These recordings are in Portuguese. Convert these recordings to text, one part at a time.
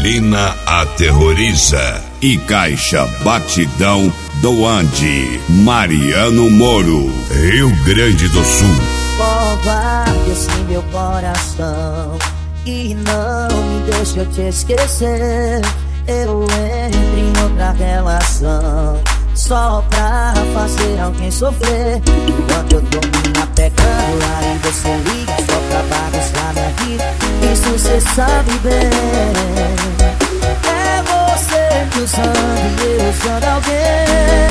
Evelina aterroriza e Caixa Batidão do Ande. Mariano Moro, Rio Grande do Sul. Covarde esse meu coração e não me deixa eu te esquecer. Eu entro em outra relação só pra fazer alguém sofrer. Quando eu tô me apegando, aí você liga só pra bagunçar minha vida. Isso cê sabe bem. É você me usando e eu usando alguém.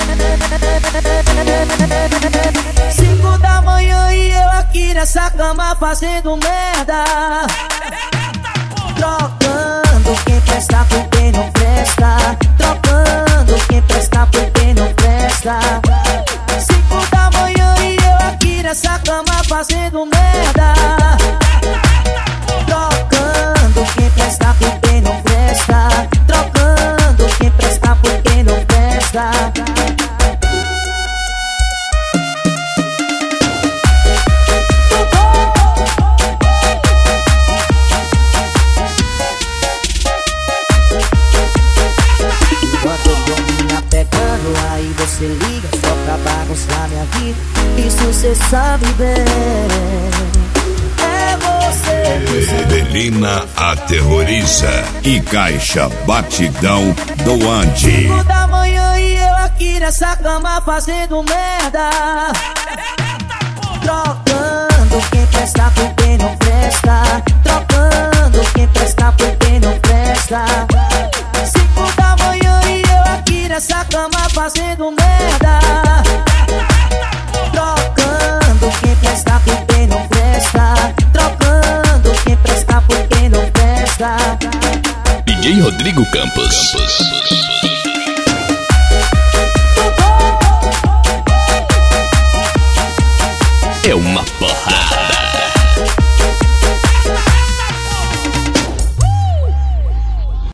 5 da manhã e eu aqui nessa cama fazendo merda, trocando quem presta por quem não presta, trocando quem presta por quem não presta. 5 da manhã e eu aqui nessa cama fazendo merda, trocando quem presta por quem não presta, trocando quem presta por quem não presta. Aí você liga só pra bagunçar minha vida. Isso cê sabe bem. É você que Evelina aterroriza e Caixa Batidão do Ande. 5 da manhã e eu aqui nessa cama fazendo merda, trocando quem presta por quem não presta, trocando quem presta por quem não presta. 5 da manhã e eu aqui nessa cama fazendo merda, trocando quem presta por quem não presta, trocando quem presta por quem não presta. DJ Rodrigo Campos.